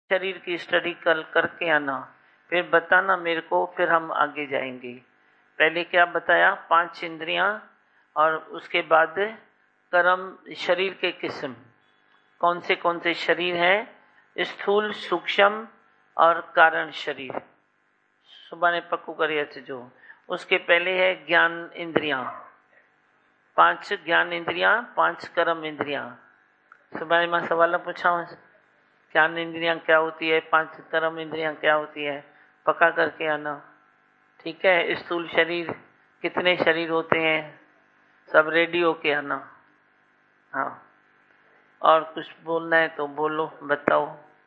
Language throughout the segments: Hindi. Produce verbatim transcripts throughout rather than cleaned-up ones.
शरीर की स्टडी कल करके आना, फिर बताना मेरे को, फिर हम आगे जाएंगे। पहले क्या बताया? पांच इंद्रियां, और उसके बाद कर्म, शरीर के किस्म, कौन से कौन से शरीर हैं, स्थूल, सूक्ष्म और कारण शरीर। सुबह ने पक्कू करिए जो। उसके पहले है ज्ञान इंद्रियां, पांच ज्ञान इंद्रियां, पांच कर्म इंद्रियां। सुबह मैं सवाल पूछा हूं, ज्ञान इंद्रियां क्या होती है, पांच कर्म इंद्रियां क्या होती है, पक्का करके आना, ठीक है। स्थूल शरीर, कितने शरीर होते हैं, सब रेडी होके आना। हाँ, और कुछ बोलना है तो बोलो, बताओ।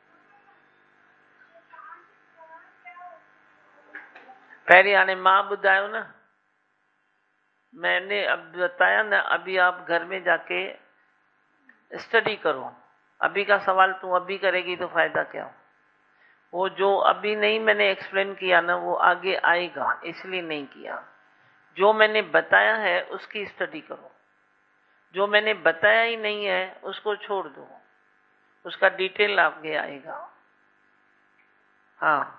पहले आने माँ बुधायो ना, मैंने अब बताया ना। अभी आप घर में जाके स्टडी करो। अभी का सवाल तू अभी करेगी तो फायदा क्या? वो जो अभी नहीं मैंने एक्सप्लेन किया ना, वो आगे आएगा, इसलिए नहीं किया। जो मैंने बताया है उसकी स्टडी करो, जो मैंने बताया ही नहीं है उसको छोड़ दो, उसका डिटेल आगे आएगा। हाँ,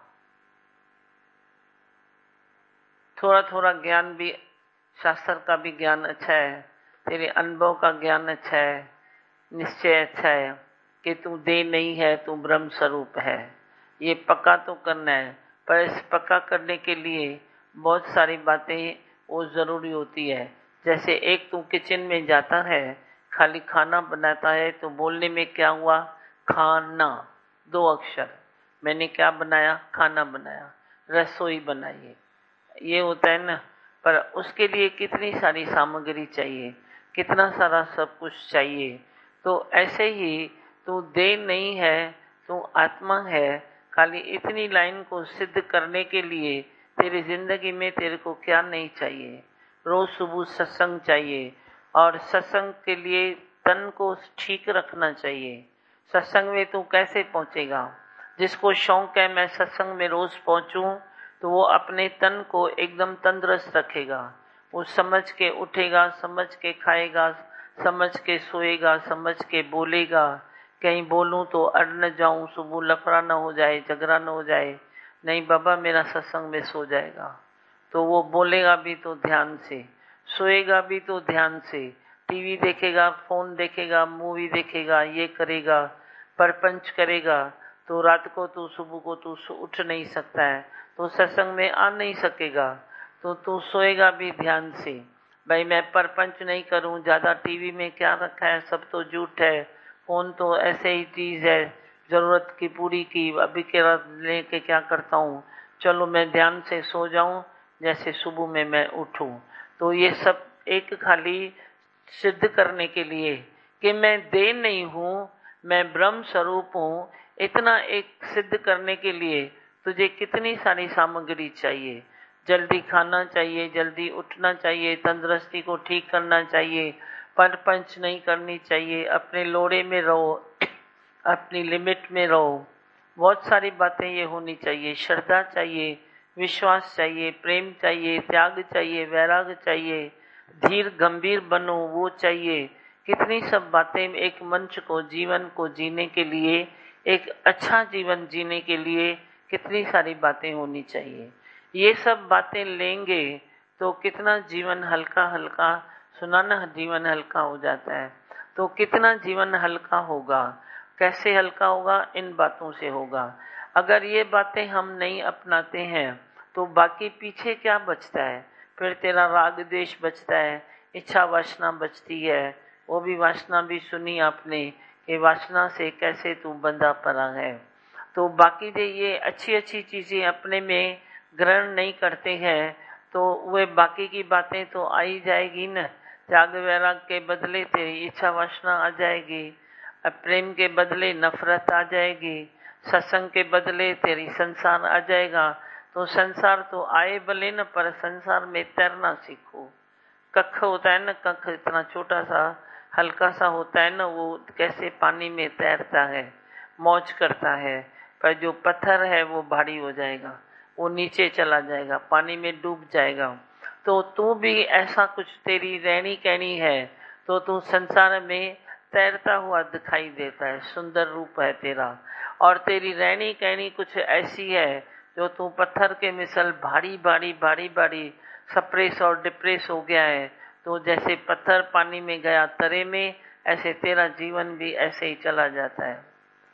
थोड़ा थोड़ा ज्ञान भी, शास्त्र का भी ज्ञान अच्छा है, तेरे अनुभव का ज्ञान अच्छा है, निश्चय अच्छा है कि तू देह नहीं है, तू ब्रह्म स्वरूप है। ये पक्का तो करना है, पर इस पक्का करने के लिए बहुत सारी बातें वो जरूरी होती है। जैसे एक तू किचन में जाता है, खाली खाना बनाता है, तो बोलने में क्या हुआ? खाना, दो अक्षर। मैंने क्या बनाया? खाना बनाया, रसोई बनाई, ये होता है ना। पर उसके लिए कितनी सारी सामग्री चाहिए, कितना सारा सब कुछ चाहिए। तो ऐसे ही तू देह नहीं है, तू आत्मा है। खाली इतनी लाइन को सिद्ध करने के लिए तेरी जिंदगी में तेरे को क्या नहीं चाहिए? रोज सुबह सत्संग चाहिए, और सत्संग के लिए तन को ठीक रखना चाहिए। सत्संग में तू कैसे पहुंचेगा? जिसको शौक है मैं सत्संग में रोज पहुंचूं, तो वो अपने तन को एकदम तंदुरुस्त रखेगा। वो समझ के उठेगा, समझ के खाएगा, समझ के सोएगा, समझ के बोलेगा। कहीं बोलूं तो अड़ न जाऊं, सुबह लफड़ा न हो जाए, झगड़ा न हो जाए, नहीं बाबा मेरा सत्संग में सो जाएगा। तो वो बोलेगा भी तो ध्यान से, सोएगा भी तो ध्यान से, टीवी देखेगा, फोन देखेगा, मूवी देखेगा, ये करेगा, परपंच करेगा, तो रात को तो सुबह को तो उठ नहीं सकता है, तो सत्संग में आ नहीं सकेगा। तो तू सोएगा भी ध्यान से, भाई मैं परपंच नहीं करूं, ज्यादा टीवी में क्या रखा है, सब तो झूठ है, फोन तो ऐसे ही चीज है, जरूरत की पूरी की, अभी के रात लेके क्या करता हूँ, चलो मैं ध्यान से सो जाऊं, जैसे सुबह में मैं उठूं। तो ये सब एक खाली सिद्ध करने के लिए कि मैं देह नहीं हूं, मैं ब्रह्म स्वरूप हूं, इतना एक सिद्ध करने के लिए तुझे कितनी सारी सामग्री चाहिए। जल्दी खाना चाहिए, जल्दी उठना चाहिए, तंदुरुस्ती को ठीक करना चाहिए, परपंच नहीं करनी चाहिए, अपने लोड़े में रहो, अपनी लिमिट में रहो। बहुत सारी बातें ये होनी चाहिए। श्रद्धा चाहिए, विश्वास चाहिए, प्रेम चाहिए, त्याग चाहिए, वैराग चाहिए, धीर गंभीर बनो, वो चाहिए। कितनी सब बातें एक मनुष्य को, जीवन को जीने के लिए, एक अच्छा जीवन जीने के लिए कितनी सारी बातें होनी चाहिए। ये सब बातें लेंगे तो कितना जीवन हल्का हल्का, सुनाना जीवन हल्का हो जाता है। तो कितना जीवन हल्का होगा, कैसे हल्का होगा? इन बातों से होगा। अगर ये बातें हम नहीं अपनाते हैं तो बाकी पीछे क्या बचता है? फिर तेरा राग द्वेष बचता है, इच्छा वासना बचती है। वो भी वासना भी सुनी आपने कि वासना से कैसे तू बंधा पड़ा है। तो बाकी जो ये अच्छी अच्छी चीजें अपने में ग्रहण नहीं करते हैं, तो वे बाकी की बातें तो आ ही जाएगी न। त्याग वैराग के बदले तेरी इच्छा वासना आ जाएगी, प्रेम के बदले नफरत आ जाएगी, सत्संग के बदले तेरी संसार आ जाएगा। तो संसार तो आए भले न, पर संसार में तैरना सीखो। कख होता है ना, कख इतना छोटा सा हल्का सा होता है ना, वो कैसे पानी में तैरता है, मौज करता है। पर जो पत्थर है वो भारी हो जाएगा, वो नीचे चला जाएगा, पानी में डूब जाएगा। तो तू भी ऐसा कुछ तेरी रहनी कहनी है, तो तू संसार में तैरता हुआ दिखाई देता है। सुंदर रूप है तेरा, और तेरी रहनी कहनी कुछ ऐसी है जो तू पत्थर के मिसल भारी भारी भारी भारी सप्रेस और डिप्रेस हो गया है। तो जैसे पत्थर पानी में गया तरे में, ऐसे तेरा जीवन भी ऐसे ही चला जाता है।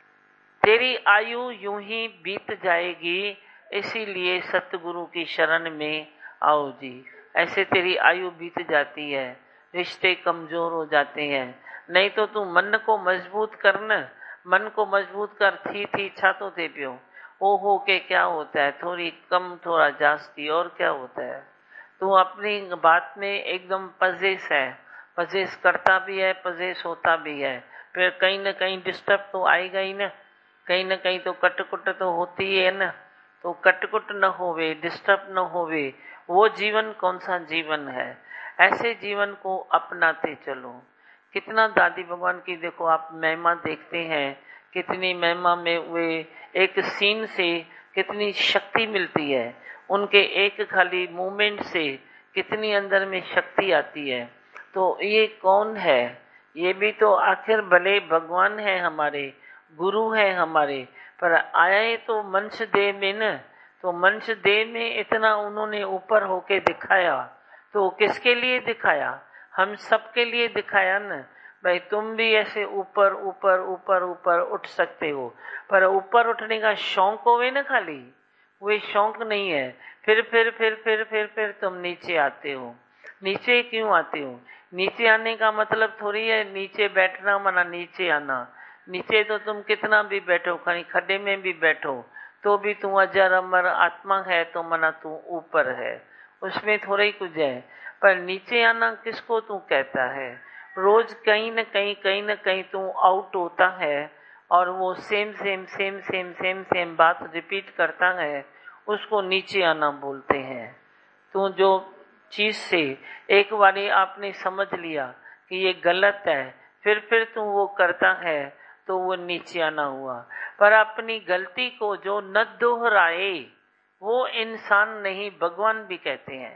तेरी आयु यूं ही बीत जाएगी, इसीलिए सतगुरु की शरण में आओ जी। ऐसे तेरी आयु बीत जाती है, रिश्ते कमजोर हो जाते हैं। नहीं तो तू मन को मजबूत करना, मन को मजबूत कर। थी थी छातो थे पियो, ओ हो के क्या होता है, थोड़ी कम थोड़ा जास्ती, और क्या होता है। तू अपनी बात में एकदम पजेस है, पजेस करता भी है, पजेस होता भी है। फिर कहीं ना कहीं डिस्टर्ब तो आएगा ही ना, कहीं ना कहीं तो कटकुट तो होती है ना। तो कटकुट न होवे, डिस्टर्ब न होवे, वो जीवन कौन सा जीवन है। ऐसे जीवन को अपनाते चलो। कितना दादी भगवान की देखो आप महिमा देखते हैं, कितनी महिमा में वे एक सीन से कितनी शक्ति मिलती है, उनके एक खाली मूवमेंट से कितनी अंदर में शक्ति आती है। तो ये कौन है, ये भी तो आखिर भले भगवान है, हमारे गुरु है हमारे, पर आए तो मनुष्य देह में न। तो मनुष्य देह में इतना उन्होंने ऊपर होके दिखाया, तो किसके लिए दिखाया, हम सबके लिए दिखाया न। भाई तुम भी ऐसे ऊपर ऊपर ऊपर ऊपर उठ सकते हो, पर ऊपर उठने का शौक होवे ना, खाली वे शौक नहीं है। फिर फिर फिर फिर फिर फिर तुम नीचे आते हो। नीचे क्यों आते हो, नीचे आने का मतलब थोड़ी है नीचे बैठना मना नीचे आना। नीचे तो तुम कितना भी बैठो, कहीं खड्डे में भी बैठो तो भी तू अजर अमर आत्मा है, तो मना तू ऊपर है, उसमें थोड़ा ही कुछ है। पर नीचे आना किसको तू कहता है। रोज कहीं न कहीं कहीं न कहीं तू आउट होता है, और वो same same same same same same बात रिपीट करता है, उसको नीचे आना बोलते हैं। तू जो चीज से एक बारी आपने समझ लिया कि ये गलत है, फिर फिर तू वो करता है, तो वो नीचे आना हुआ। पर अपनी गलती को जो न दोहराए, वो इंसान नहीं, भगवान भी कहते हैं।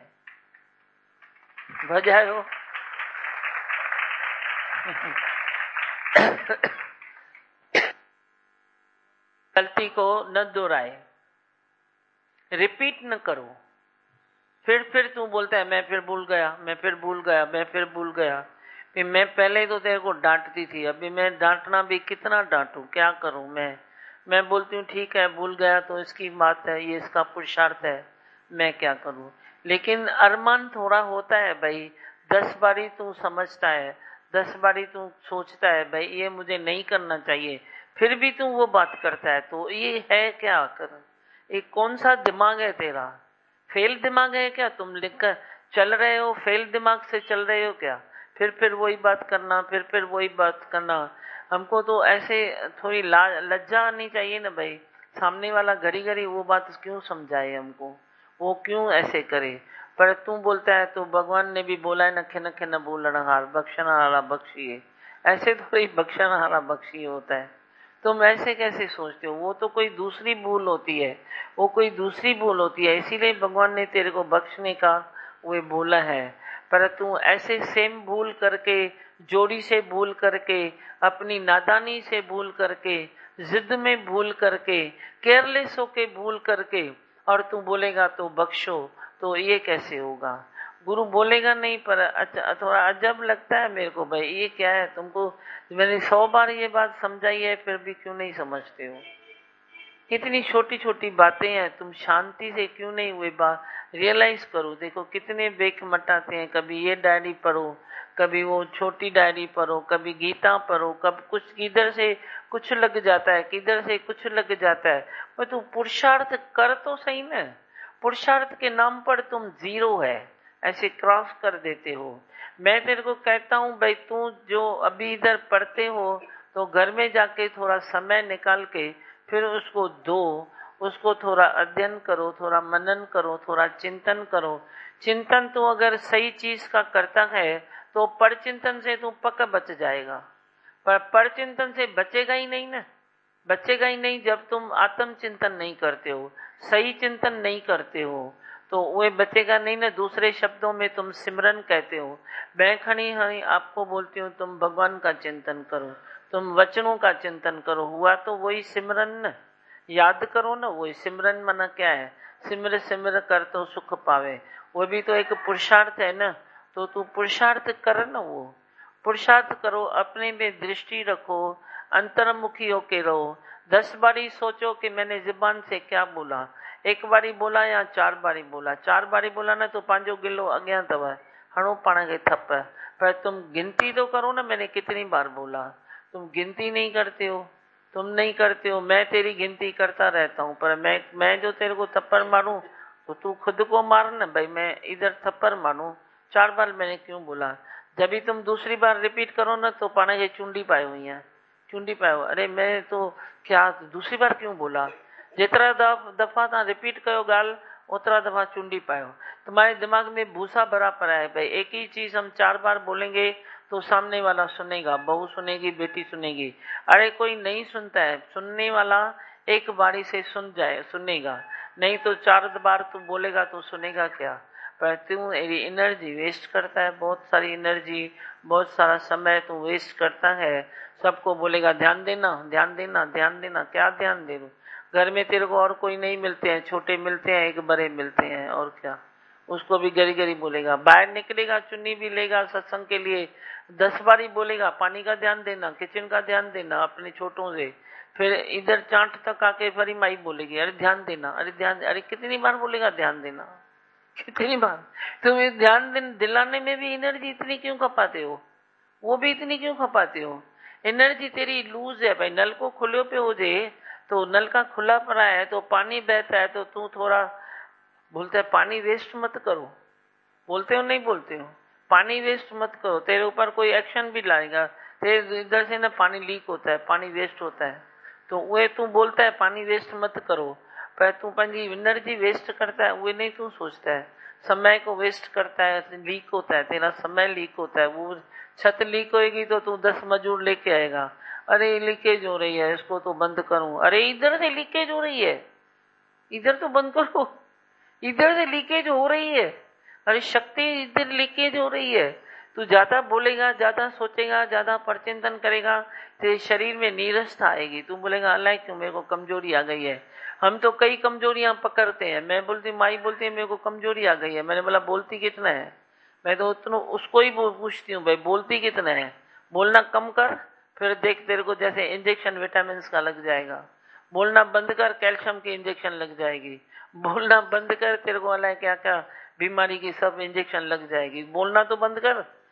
बजायो गलती को न दोहराए, रिपीट न करो। फिर फिर तू बोलता है मैं फिर भूल गया, मैं फिर भूल गया, मैं फिर भूल गया। फिर मैं पहले तो तेरे को डांटती थी, अभी मैं डांटना भी कितना डांटूं, क्या करूं मैं मैं बोलती हूँ ठीक है भूल गया तो इसकी बात है, ये इसका पुरुषार्थ है, मैं क्या करूं। लेकिन अरमान थोड़ा होता है भाई, दस बारी तू समझता है, दस बारी तू सोचता है भाई ये मुझे नहीं करना चाहिए, फिर भी तू वो बात करता है। तो ये है क्या कर, ये कौन सा दिमाग है तेरा, फेल दिमाग है क्या। तुम लिखकर चल रहे हो, फेल दिमाग से चल रहे हो क्या। फिर फिर वही बात करना, फिर फिर वही बात करना। हमको तो ऐसे थोड़ी लज्जा आनी चाहिए ना भाई, सामने वाला घड़ी घड़ी वो बात क्यों समझाए हमको, वो क्यों ऐसे करे। पर तू बोलता है तो भगवान ने भी बोला है नखे नखे न बोलना हार, बख्शना हारा बख्शिए। ऐसे थोड़ी बख्शना हारा बख्शिए होता है। तुम ऐसे कैसे सोचते हो, वो तो कोई दूसरी भूल होती है, वो कोई दूसरी भूल होती है, इसीलिए भगवान ने तेरे को बख्शने का वो बोला है। पर तू ऐसे सेम भूल करके, जोड़ी से भूल करके, अपनी नादानी से भूल करके, जिद में भूल करके, केयरलेस होके भूल करके, और तू बोलेगा तो बख्शो, तो ये कैसे होगा। गुरु बोलेगा नहीं, पर अच्छा थोड़ा अजब लगता है मेरे को भाई, ये क्या है। तुमको मैंने सौ बार ये बात समझाई है, फिर भी क्यों नहीं समझते हो। कितनी छोटी छोटी बातें हैं, तुम शांति से क्यों नहीं हुए बात रियलाइज करो। देखो कितने बेक मटाते हैं, कभी ये डायरी पढ़ो, कभी वो छोटी डायरी पढ़ो, कभी गीता पढ़ो, कब कुछ किधर से कुछ लग जाता है, किधर से कुछ लग जाता है। पर तू पुरुषार्थ कर तो सही ना, पुरुषार्थ के नाम पर तुम जीरो है, ऐसे क्रॉस कर देते हो। मैं तेरे को कहता हूँ भाई, तू जो अभी इधर पढ़ते हो, तो घर में जाके थोड़ा समय निकाल के फिर उसको दो, उसको थोड़ा अध्ययन करो, थोड़ा मनन करो, थोड़ा चिंतन करो। चिंतन तो अगर सही चीज का करता है तो पर चिंतन से तू पक्का बच जाएगा, पर पर चिंतन से बचेगा ही नहीं ना, बचेगा ही नहीं जब तुम आत्म चिंतन नहीं करते हो, सही चिंतन नहीं करते हो। तो वे बचेगा नहीं ना। दूसरे शब्दों में तुम सिमरन कहते हो, मैं खड़ी हरी आपको बोलती हूँ तुम भगवान का चिंतन करो, तुम वचनों का चिंतन करो, हुआ तो वही सिमरन न। याद करो ना, वही सिमरन मना क्या है, सिमर सिमर कर तो सुख पावे, वो भी तो एक पुरुषार्थ है ना। तो तू पुरुषार्थ कर ना, वो पुरुषार्थ करो, अपने में दृष्टि रखो, अंतर्मुखी होके रहो। दस बारी सोचो कि मैंने जुबान से क्या बोला, एक बारी बोला या चार बारी बोला। चार बारी बोला ना तो पांचो गिलो अज्ञा तव हणो पाण के थप, पर तुम गिनती तो करो ना, मैंने कितनी बार बोला। तुम गिनती नहीं करते हो, तुम नहीं करते हो, मैं तेरी गिनती करता रहता हूँ, पर मैं मैं जो तेरे को थप्पड़ मारूं तो तू खुद को मार ना भाई, मैं इधर थप्पड़ मारूं, चार बार मैंने क्यों बोला। जब भी तुम दूसरी बार रिपीट करो ना तो पाने के चुंडी पाए हुई है, चुंडी पाए हो, अरे मैं तो क्या दूसरी बार क्यों बोला। जेतरा दफा ता रिपीट कयो गाल उतरा दफा चुंडी पायो। तुम्हारे दिमाग में भूसा भरा पड़ा है भाई, एक ही चीज हम चार बार बोलेंगे तो सामने वाला सुनेगा, बहू सुनेगी, बेटी सुनेगी। अरे कोई नहीं सुनता है, सुनने वाला एक बारी से सुन जाए सुनेगा, नहीं तो चार बार तू बोलेगा तो सुनेगा क्या। पर तू एनर्जी वेस्ट करता है, बहुत सारी एनर्जी, बहुत सारा समय तू वेस्ट करता है। सबको बोलेगा ध्यान देना ध्यान देना ध्यान देना, क्या ध्यान दे। घर में तेरे को और कोई नहीं मिलते हैं, छोटे मिलते हैं, एक बड़े मिलते हैं, और क्या। उसको भी गरी गरी बोलेगा, बाहर निकलेगा चुन्नी भी लेगा सत्संग के लिए, दस बारी बोलेगा पानी का ध्यान देना, किचन का ध्यान देना अपने छोटों से। फिर इधर चांट तक आके फिर माई बोलेगी अरे ध्यान देना, अरे ध्यान, अरे कितनी बार बोलेगा ध्यान देना, कितनी बार। तुम ध्यान दिलाने में भी एनर्जी इतनी क्यों खपाते हो, वो भी इतनी क्यों खपाते हो। एनर्जी तेरी लूज है भाई। नल को खुले पे हो जाए तो नल का खुला पड़ा है तो पानी बहता है, तो तू थोड़ा बोलता है पानी वेस्ट मत करो, बोलते हो नहीं बोलते हो, पानी वेस्ट मत करो। तेरे ऊपर कोई एक्शन भी लाएगा, तेरे इधर से ना पानी लीक होता है, पानी वेस्ट होता है, तो वे तू बोलता है पानी वेस्ट मत करो, पर तू पंजी एनर्जी वेस्ट करता है, वे नहीं तू सोचता है। समय को वेस्ट करता है, लीक होता है, तेरा समय लीक होता है। वो छत लीक होएगी तो तू दस मजदूर लेके आएगा, अरे लीकेज हो रही है इसको तो बंद करूं, अरे इधर से लीकेज हो रही है, इधर तो बंद करो, इधर से लीकेज हो रही है, अरे शक्ति इधर लीकेज हो रही है। तू ज्यादा बोलेगा, ज्यादा सोचेगा, ज्यादा परचिंतन करेगा, तेरे शरीर में नीरसता आएगी। तू बोलेगा अल्लाह क्यों मेरे को कमजोरी आ गई है। हम तो कई कमजोरियां पकड़ते हैं। मैं बोलती, माई बोलती है मेरे को कमजोरी आ गई है, मैंने बोला बोलती कितना है, मैं तो उतना उसको ही पूछती हूँ भाई बोलती कितना है, बोलना कम कर, फिर देख तेरे को जैसे इंजेक्शन विटामिन का लग जाएगा। बोलना बंद कर, कैल्शियम की इंजेक्शन लग जाएगी। बोलना बंद कर, तेरे को अल्लाह क्या क्या बीमारी की सब इंजेक्शन लग जाएगी। बोलना तो बंद कर।